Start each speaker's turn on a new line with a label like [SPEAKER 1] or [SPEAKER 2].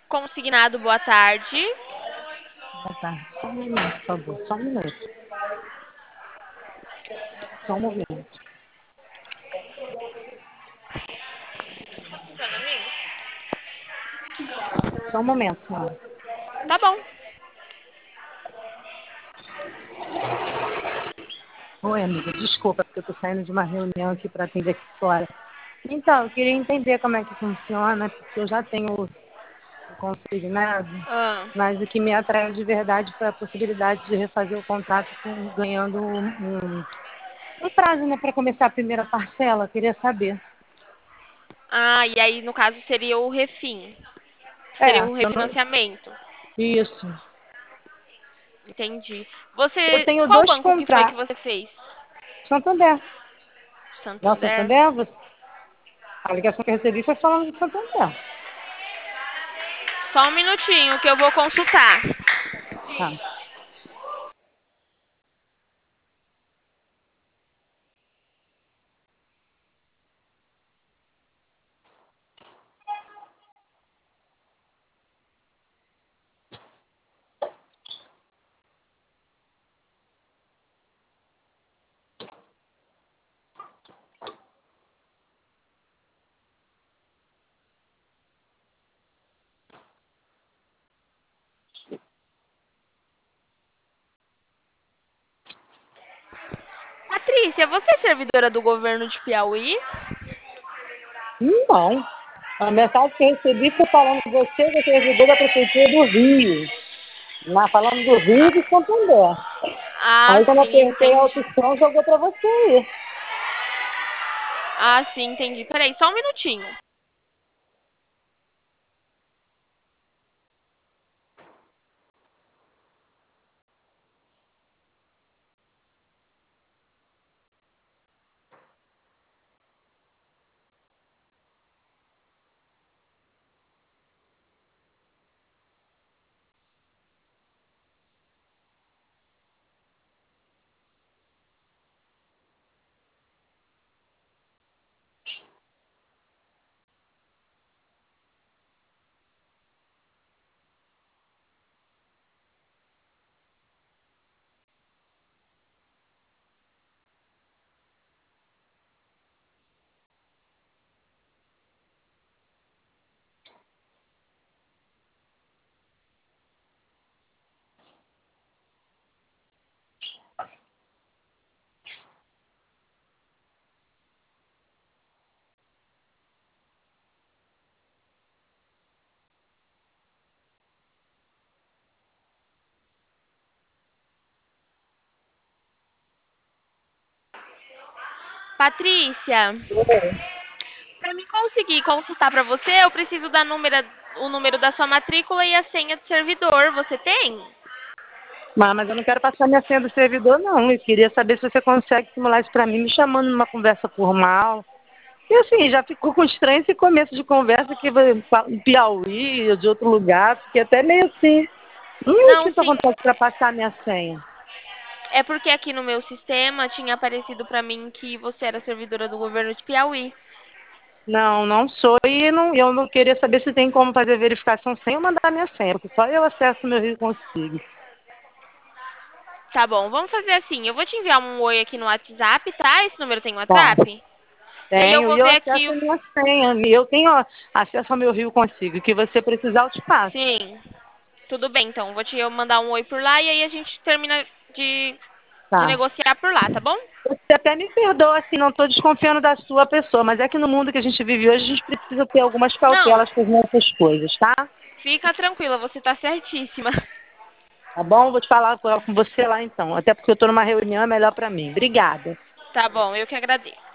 [SPEAKER 1] Consignado, boa tarde.
[SPEAKER 2] Boa tarde. Só um minuto, por favor. Só um minuto. Só um momento.
[SPEAKER 1] Funciona, amigo?
[SPEAKER 2] Só um momento, senhora.
[SPEAKER 1] Tá bom.
[SPEAKER 2] Oi, amiga. Desculpa, porque eu tô saindo de uma reunião aqui para atender aqui fora. Então, eu queria entender como é que funciona, porque eu já tenho o consignado,
[SPEAKER 1] Ah,
[SPEAKER 2] mas o que me atraiu de verdade foi a possibilidade de refazer o contrato ganhando um prazo, né, para começar a primeira parcela. Eu queria saber.
[SPEAKER 1] e aí no caso seria o refim. Seria
[SPEAKER 2] É,
[SPEAKER 1] o
[SPEAKER 2] eu não...
[SPEAKER 1] refinanciamento.
[SPEAKER 2] Isso.
[SPEAKER 1] Entendi.
[SPEAKER 2] Eu
[SPEAKER 1] Você,
[SPEAKER 2] tenho
[SPEAKER 1] qual
[SPEAKER 2] dois
[SPEAKER 1] banco que foi que
[SPEAKER 2] contratos.
[SPEAKER 1] você fez?
[SPEAKER 2] Santander. Não,
[SPEAKER 1] Santander?
[SPEAKER 2] Santander? A ligação que eu recebi foi falando de Santander.
[SPEAKER 1] Só um minutinho que eu vou consultar.
[SPEAKER 2] Tá.
[SPEAKER 1] Patrícia, você é servidora do governo de Piauí?
[SPEAKER 2] Não. A mensagem que eu recebi foi falando que você é servidor da Prefeitura do Rio. Falando do Rio e de Santander.
[SPEAKER 1] Ah,
[SPEAKER 2] Aí quando eu
[SPEAKER 1] sim,
[SPEAKER 2] apertei a
[SPEAKER 1] entendi.
[SPEAKER 2] opção, jogou para você aí.
[SPEAKER 1] Ah, sim, entendi. Peraí, só um minutinho. Patrícia, para mim conseguir consultar para você, eu preciso da o número da sua matrícula e a senha do servidor. Você tem?
[SPEAKER 2] Mas eu não quero passar minha senha do servidor, não. Eu queria saber se você consegue simular isso para mim, me chamando numa conversa formal. E assim, já ficou com estranho esse começo de conversa que fala em Piauí ou de outro lugar. Fiquei até meio assim. Não
[SPEAKER 1] Não,
[SPEAKER 2] sinto a
[SPEAKER 1] sim.
[SPEAKER 2] vontade para passar minha senha.
[SPEAKER 1] É porque aqui no meu sistema tinha aparecido para mim que você era servidora do governo de Piauí.
[SPEAKER 2] Não, não sou e eu não queria saber se tem como fazer verificação sem eu mandar minha senha, porque só eu acesso o meu Rio consigo.
[SPEAKER 1] Tá bom, vamos fazer assim. Eu vou te enviar um oi aqui no WhatsApp, tá? Esse número tem
[SPEAKER 2] Tá,
[SPEAKER 1] WhatsApp? E aí eu
[SPEAKER 2] tenho,
[SPEAKER 1] vou
[SPEAKER 2] e eu
[SPEAKER 1] ver aqui.
[SPEAKER 2] acesso a minha senha. E eu tenho ó, acesso ao meu Rio consigo. O que você precisar, eu te passo.
[SPEAKER 1] Sim, tudo bem, então. Vou te mandar um oi por lá e aí a gente termina de
[SPEAKER 2] Tá.
[SPEAKER 1] negociar por lá, tá bom?
[SPEAKER 2] Você até me perdoa, assim, não estou desconfiando da sua pessoa, mas é que no mundo que a gente vive hoje, a gente precisa ter algumas
[SPEAKER 1] Não,
[SPEAKER 2] cautelas com as nossas coisas, tá?
[SPEAKER 1] fica tranquila, você tá certíssima.
[SPEAKER 2] Tá bom? Vou te falar com você lá então. Até porque eu estou numa reunião, é melhor para mim. Obrigada.
[SPEAKER 1] Tá bom, eu que agradeço.